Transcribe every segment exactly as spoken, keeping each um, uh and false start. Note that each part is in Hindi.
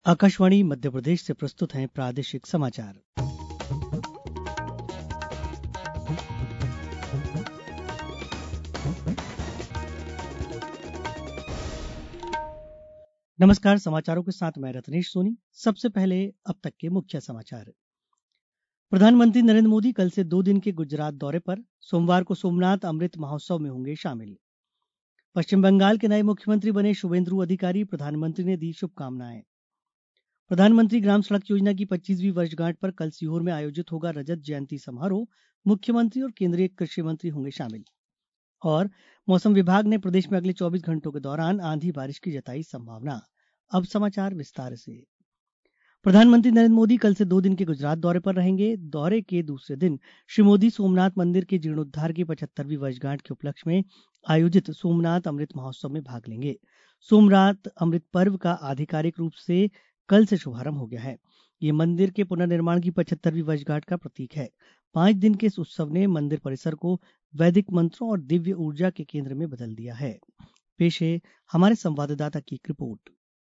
आकाशवाणी मध्यप्रदेश से प्रस्तुत हैं प्रादेशिक समाचार। नमस्कार, समाचारों के साथ मैं रत्नेश सोनी। सबसे पहले अब तक के मुख्य समाचार। प्रधानमंत्री नरेंद्र मोदी कल से दो दिन के गुजरात दौरे पर। सोमवार को सोमनाथ अमृत महोत्सव में होंगे शामिल। पश्चिम बंगाल के नए मुख्यमंत्री बने शुभेंदु अधिकारी, प्रधानमंत्री ने दी शुभकामनाएं। प्रधानमंत्री ग्राम सड़क योजना की पच्चीसवीं वर्षगांठ पर कल सीहोर में आयोजित होगा रजत जयंती समारोह। मुख्यमंत्री और केंद्रीय कृषि मंत्री होंगे शामिल। और मौसम विभाग ने प्रदेश में अगले चौबीस घंटों के दौरान आंधी बारिश की जताई संभावना। अब समाचार विस्तार से। प्रधानमंत्री नरेंद्र मोदी कल से दो दिन के गुजरात दौरे पर रहेंगे। दौरे के दूसरे दिन श्री मोदी सोमनाथ मंदिर के जीर्णोद्धार की पचहत्तरवीं वर्षगांठ के उपलक्ष्य में आयोजित सोमनाथ अमृत महोत्सव में भाग लेंगे। सोमनाथ अमृत पर्व का आधिकारिक रूप से कल से शुभारंभ हो गया है। ये मंदिर के पुनर्निर्माण की पचहत्तरवीं वर्षगांठ का प्रतीक है। पांच दिन के इस उत्सव ने मंदिर परिसर को वैदिक मंत्रों और दिव्य ऊर्जा के केंद्र में बदल दिया है। पेश है हमारे संवाददाता की एक रिपोर्ट।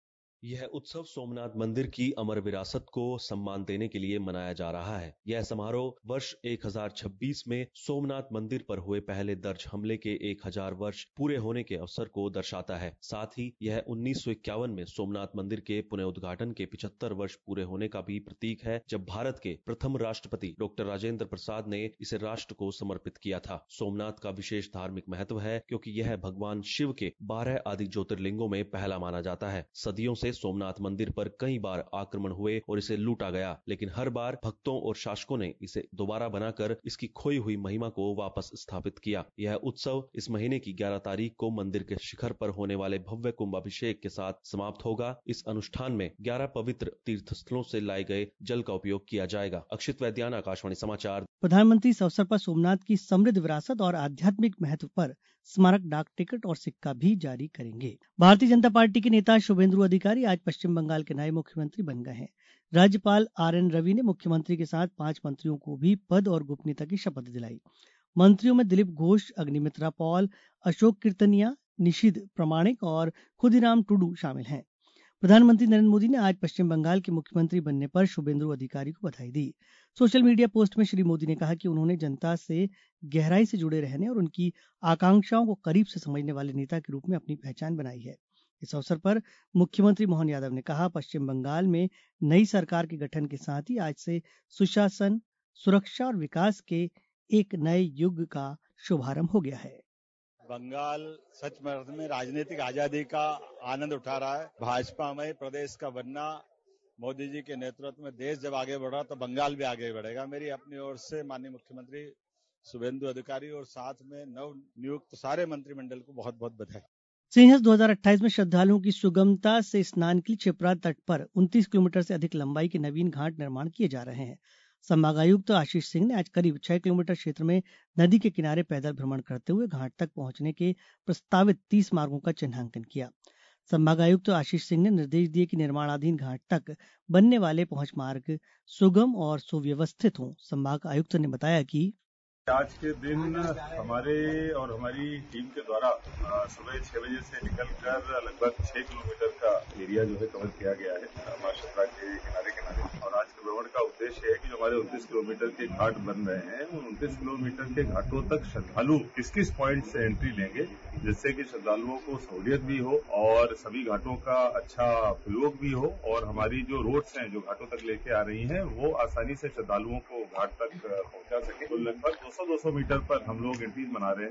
यह उत्सव सोमनाथ मंदिर की अमर विरासत को सम्मान देने के लिए मनाया जा रहा है। यह समारोह वर्ष एक हज़ार छब्बीस में सोमनाथ मंदिर पर हुए पहले दर्ज हमले के एक हजार वर्ष पूरे होने के अवसर को दर्शाता है। साथ ही यह उन्नीस सौ इक्यावन में सोमनाथ मंदिर के पुनर्उद्घाटन के पचहत्तर वर्ष पूरे होने का भी प्रतीक है, जब भारत के प्रथम राष्ट्रपति डॉक्टर राजेंद्र प्रसाद ने इसे राष्ट्र को समर्पित किया था। सोमनाथ का विशेष धार्मिक महत्व है क्योंकि यह भगवान शिव के बारह आदि ज्योतिर्लिंगों में पहला माना जाता है। सदियों से सोमनाथ मंदिर पर कई बार आक्रमण हुए और इसे लूटा गया, लेकिन हर बार भक्तों और शासकों ने इसे दोबारा बनाकर इसकी खोई हुई महिमा को वापस स्थापित किया। यह उत्सव इस महीने की ग्यारह तारीख को मंदिर के शिखर पर होने वाले भव्य कुंभाभिषेक के साथ समाप्त होगा। इस अनुष्ठान में ग्यारह पवित्र तीर्थ स्थलों से लाए गए जल का उपयोग किया जाएगा। अक्षित वैद्यान, आकाशवाणी समाचार। प्रधानमंत्री इस अवसर पर सोमनाथ की समृद्ध विरासत और आध्यात्मिक महत्व पर स्मारक डाक टिकट और सिक्का भी जारी करेंगे। भारतीय जनता पार्टी के नेता शुभेंदु अधिकारी आज पश्चिम बंगाल के नए मुख्यमंत्री बन गए हैं। राज्यपाल आर एन रवि ने मुख्यमंत्री के साथ पांच मंत्रियों को भी पद और गोपनीयता की शपथ दिलाई। मंत्रियों में दिलीप घोष, अग्निमित्रा पॉल, अशोक कीर्तनिया, निशिद प्रमाणिक और खुदीराम टुडू शामिल हैं। प्रधानमंत्री नरेंद्र मोदी ने आज पश्चिम बंगाल के मुख्यमंत्री बनने पर शुभेंदु अधिकारी को बधाई दी। सोशल मीडिया पोस्ट में श्री मोदी ने कहा कि उन्होंने जनता से गहराई से जुड़े रहने और उनकी आकांक्षाओं को करीब से समझने वाले नेता के रूप में अपनी पहचान बनाई है। इस अवसर पर मुख्यमंत्री मोहन यादव ने कहा, पश्चिम बंगाल में नई सरकार के गठन के साथ ही आज से सुशासन, सुरक्षा और विकास के एक नए युग का शुभारंभ हो गया है। बंगाल सच में राजनीतिक आजादी का आनंद उठा रहा है। भाजपा में प्रदेश का बनना, मोदी जी के नेतृत्व में देश जब आगे बढ़ा तो बंगाल भी आगे बढ़ेगा। मेरी अपनी ओर से माननीय मुख्यमंत्री शुभेंदु अधिकारी और साथ में नव नियुक्त सारे मंत्रिमंडल को बहुत बहुत बधाई। सिंहस्थ दो हज़ार अट्ठाईस में श्रद्धालुओं की सुगमता से स्नान के लिए क्षिप्रा तट पर उनतीस किलोमीटर से अधिक लंबाई के नवीन घाट निर्माण किए जा रहे हैं। संभागायुक्त आशीष सिंह ने आज करीब छह किलोमीटर क्षेत्र में नदी के किनारे पैदल भ्रमण करते हुए घाट तक पहुंचने के प्रस्तावित तीस मार्गों का चिन्हांकन किया। संभागायुक्त आशीष सिंह ने निर्देश दिए कि निर्माणाधीन घाट तक बनने वाले पहुंच मार्ग सुगम और सुव्यवस्थित हों। संभाग आयुक्त ने बताया कि आज के दिन हमारे और हमारी टीम के द्वारा सुबह छह बजे से निकलकर लगभग छह किलोमीटर का एरिया जो है कवर किया गया है मां शिप्रा के किनारे किनारे। और आज के भ्रमण का उद्देश्य है कि जो हमारे उनतीस किलोमीटर के घाट बन रहे हैं, उन उनतीस किलोमीटर के घाटों तक श्रद्धालु किस किस पॉइंट से एंट्री लेंगे, जिससे कि श्रद्धालुओं को सहूलियत भी हो और सभी घाटों का अच्छा उपयोग भी हो, और हमारी जो रोड्स हैं जो घाटों तक लेके आ रही हैं वो आसानी से श्रद्धालुओं को घाट तक पहुंचा सके। तो लगभग दो सौ दो सौ मीटर पर हम लोग एंट्रीज बना रहे हैं।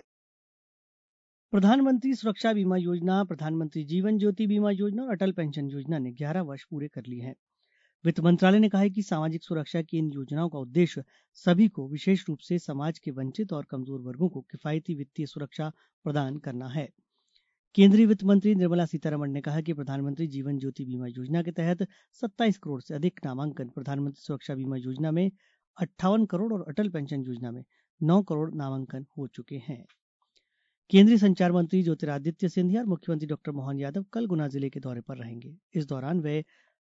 प्रधानमंत्री सुरक्षा बीमा योजना, प्रधानमंत्री जीवन ज्योति बीमा योजना और अटल पेंशन योजना ने ग्यारह वर्ष पूरे कर लिए हैं। वित्त मंत्रालय ने कहा है कि सामाजिक सुरक्षा की इन योजनाओं का उद्देश्य सभी को, विशेष रूप से समाज के वंचित और कमजोर वर्गों को किफायती वित्तीय सुरक्षा प्रदान करना है। केंद्रीय वित्त मंत्री निर्मला सीतारमण ने कहा कि प्रधानमंत्री जीवन ज्योति बीमा योजना के तहत सत्ताईस करोड़ से अधिक नामांकन, प्रधानमंत्री सुरक्षा बीमा योजना में अट्ठावन करोड़ और अटल पेंशन योजना में नौ करोड़ नामांकन हो चुके हैं। केंद्रीय संचार मंत्री ज्योतिरादित्य सिंधिया और मुख्यमंत्री डॉक्टर मोहन यादव कल गुना जिले के दौरे पर रहेंगे। इस दौरान वे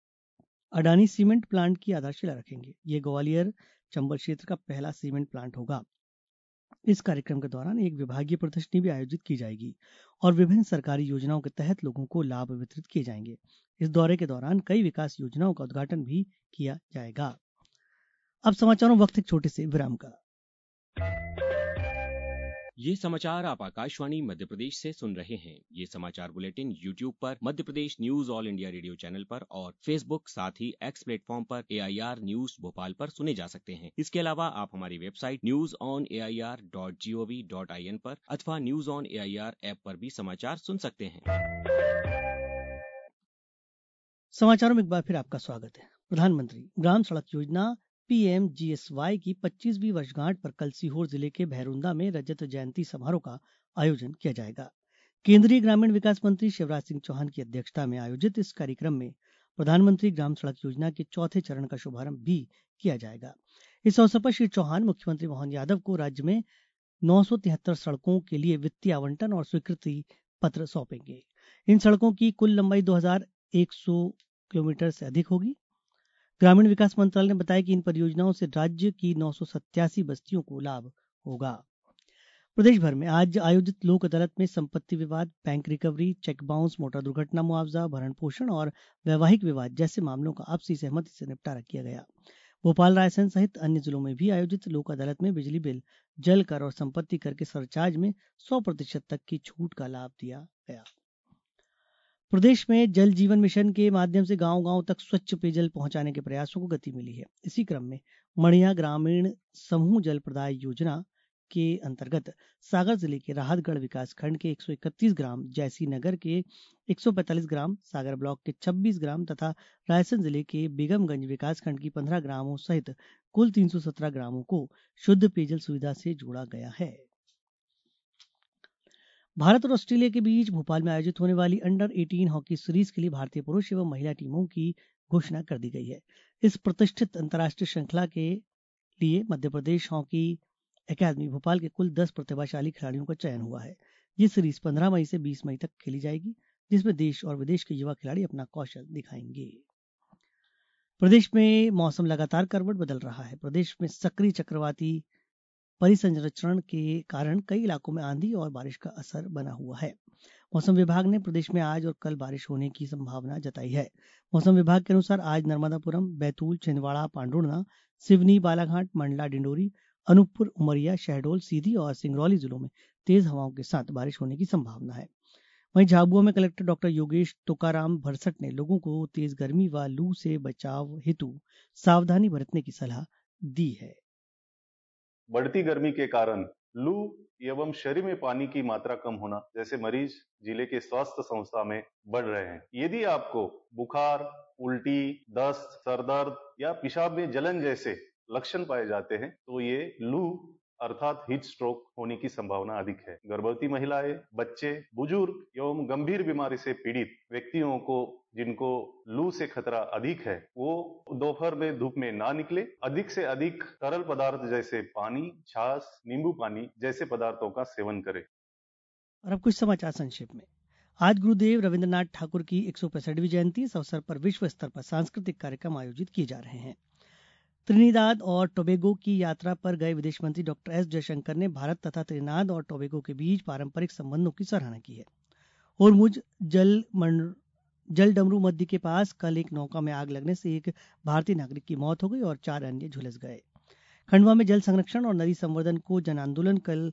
अडानी सीमेंट प्लांट की आधारशिला रखेंगे। ये ग्वालियर चंबल क्षेत्र का पहला सीमेंट प्लांट होगा। इस कार्यक्रम के दौरान एक विभागीय प्रदर्शनी भी आयोजित की जाएगी और विभिन्न सरकारी योजनाओं के तहत लोगों को लाभ वितरित किए जाएंगे। इस दौरे के दौरान कई विकास योजनाओं का उद्घाटन भी किया जाएगा। अब समाचारों वक्त एक छोटे से विराम का। ये समाचार आप आकाशवाणी मध्य प्रदेश से सुन रहे हैं। ये समाचार बुलेटिन यूट्यूब पर Madhya Pradesh news all India radio channel पर और फेसबुक साथ ही एक्स प्लेटफॉर्म पर A I R news Bhopal पर सुने जा सकते हैं। इसके अलावा आप हमारी website news on A I R dot G O V dot I N पर अथवा news on A I R app पर भी समाचार सुन सकते हैं। समाचारों में एक बार फिर आपका स्वागत है। प्रधानमंत्री Gram Sadak Yojana P M G S Y की पच्चीसवीं वर्षगांठ पर कल सीहोर जिले के भैरुंदा में रजत जयंती समारोह का आयोजन किया जाएगा। केंद्रीय ग्रामीण विकास मंत्री शिवराज सिंह चौहान की अध्यक्षता में आयोजित इस कार्यक्रम में प्रधानमंत्री ग्राम सड़क योजना के चौथे चरण का शुभारंभ भी किया जाएगा। इस अवसर पर श्री चौहान मुख्यमंत्री मोहन यादव को राज्य में नौ सौ तिहत्तर सड़कों के लिए वित्तीय आवंटन और स्वीकृति पत्र सौंपेंगे। इन सड़कों की कुल लंबाई दो हजार एक सौ किलोमीटर से अधिक होगी। ग्रामीण विकास मंत्रालय ने बताया कि इन परियोजनाओं से राज्य की नौ सौ सत्यासी बस्तियों को लाभ होगा। प्रदेश भर में आज आयोजित लोक अदालत में संपत्ति विवाद, bank recovery, cheque bounce, motor दुर्घटना मुआवजा, भरण पोषण और वैवाहिक विवाद जैसे मामलों का आपसी सहमति से निपटारा किया गया। भोपाल, रायसेन सहित अन्य जिलों में भी आयोजित लोक अदालत में बिजली बिल, जल कर और संपत्ति कर के सरचार्ज में सौ प्रतिशत तक की छूट का लाभ दिया गया। प्रदेश में जल जीवन मिशन के माध्यम से गांव-गांव तक स्वच्छ पेयजल पहुंचाने के प्रयासों को गति मिली है। इसी क्रम में मढ़िया ग्रामीण समूह जल प्रदाय योजना के अंतर्गत सागर जिले के राहतगढ़ विकासखंड के एक सौ इकतीस ग्राम, जैसी नगर के एक सौ पैंतालीस ग्राम, सागर ब्लॉक के छब्बीस ग्राम तथा रायसेन जिले के बेगमगंज विकासखंड की पंद्रह ग्रामों सहित कुल तीन सौ सत्रह ग्रामों को शुद्ध पेयजल सुविधा से जोड़ा गया है। भारत और ऑस्ट्रेलिया के बीच भोपाल में आयोजित होने वाली अंडर अठारह हॉकी सीरीज के लिए भारतीय पुरुष एवं महिला टीमों की घोषणा कर दी गई है। इस प्रतिष्ठित अंतर्राष्ट्रीय श्रृंखला के लिए मध्य प्रदेश हॉकी अकादमी भोपाल के कुल दस प्रतिभाशाली खिलाड़ियों का चयन हुआ है। ये सीरीज पंद्रह मई से बीस मई तक खेली जाएगी, जिसमें देश और विदेश के युवा खिलाड़ी अपना कौशल दिखाएंगे। प्रदेश में मौसम लगातार करवट बदल रहा है। प्रदेश में सक्रिय चक्रवाती परिसंचरण के कारण कई इलाकों में आंधी और बारिश का असर बना हुआ है। मौसम विभाग ने प्रदेश में आज और कल बारिश होने की संभावना जताई है। मौसम विभाग के अनुसार आज नर्मदापुरम, बैतूल, छिंदवाड़ा, पांडुर्णा, सिवनी, बालाघाट, मंडला, डिंडोरी, अनूपपुर, उमरिया, शहडोल, सीधी और सिंगरौली जिलों में तेज हवाओं के साथ बारिश होने की संभावना है। वहीं झाबुआ में कलेक्टर डॉक्टर योगेश तोकाराम भरसट ने लोगों को तेज गर्मी व लू से बचाव हेतु सावधानी बरतने की सलाह दी है। बढ़ती गर्मी के कारण लू एवं शरीर में पानी की मात्रा कम होना जैसे मरीज जिले के स्वास्थ्य संस्था में बढ़ रहे हैं। यदि आपको बुखार, उल्टी, दस्त, सरदर्द या पेशाब में जलन जैसे लक्षण पाए जाते हैं तो ये लू अर्थात हीट स्ट्रोक होने की संभावना अधिक है। गर्भवती महिलाएं, बच्चे, बुजुर्ग एवं गंभीर बीमारी से पीड़ित व्यक्तियों को जिनको लू से खतरा अधिक है, वो दोपहर में धूप में ना निकले। अधिक से अधिक तरल पदार्थ जैसे पानी, छाछ, नींबू पानी जैसे पदार्थों का सेवन करें। और अब कुछ समाचार संक्षेप में। आज गुरुदेव रविन्द्रनाथ ठाकुर की एक सौ पैंसठवीं जयंती। इस अवसर पर विश्व स्तर पर सांस्कृतिक कार्यक्रम आयोजित किए जा रहे हैं। त्रिनिदाद और टोबैगो की यात्रा पर गए विदेश मंत्री डॉक्टर एस जयशंकर ने भारत तथा त्रिनिदाद और टोबैगो के बीच पारंपरिक संबंधों की सराहना की है। होर्मुज जल जलडमरू मध्य के पास कल एक नौका में आग लगने से एक भारतीय नागरिक की मौत हो गई और चार अन्य झुलस गए। खंडवा में जल संरक्षण और नदी संवर्धन को जन आंदोलन कल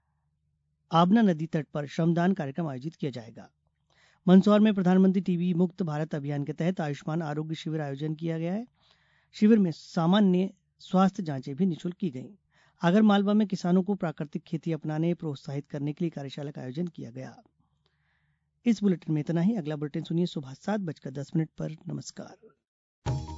आबना नदी तट पर श्रमदान कार्यक्रम आयोजित किया जाएगा। मंदसौर में प्रधानमंत्री टीबी मुक्त भारत अभियान के तहत आयुष्मान आरोग्य शिविर आयोजन किया गया है। शिविर में सामान्य स्वास्थ्य जांचें भी निःशुल्क की गई। आगर मालवा में किसानों को प्राकृतिक खेती अपनाने प्रोत्साहित करने के लिए कार्यशाला का आयोजन किया गया। इस बुलेटिन में इतना ही। अगला बुलेटिन सुनिए सुबह सात बजकर दस मिनट पर। नमस्कार।